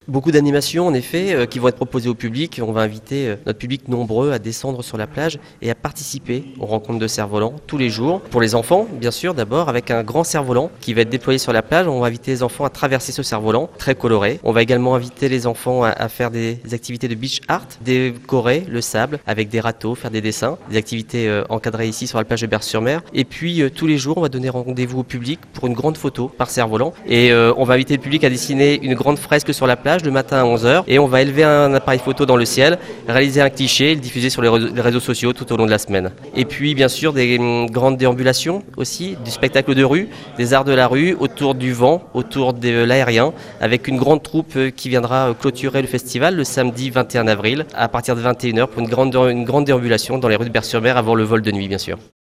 Beaucoup d'animations en effet qui vont être proposées au public. On va inviter notre public nombreux à descendre sur la plage et à participer aux rencontres de cerfs-volants tous les jours. Pour les enfants, bien sûr, d'abord avec un grand cerf-volant qui va être déployé sur la plage. On va inviter les enfants à traverser ce cerf-volant très coloré. On va également inviter les enfants à faire des activités de beach art, décorer le sable avec des râteaux, faire des dessins, des activités encadrées ici sur la plage de Berre-sur-Mer. Et puis tous les jours, on va donner rendez-vous au public pour une grande photo par cerf-volant. Et on va inviter le public à dessiner une grande fresque sur la plage le matin à 11h et on va élever un appareil photo dans le ciel, réaliser un cliché et le diffuser sur les réseaux sociaux tout au long de la semaine. Et puis bien sûr des grandes déambulations aussi, du spectacle de rue, des arts de la rue, autour du vent, autour de l'aérien, avec une grande troupe qui viendra clôturer le festival le samedi 21 avril à partir de 21h pour une grande déambulation dans les rues de Berre-sur-Mer avant le vol de nuit bien sûr.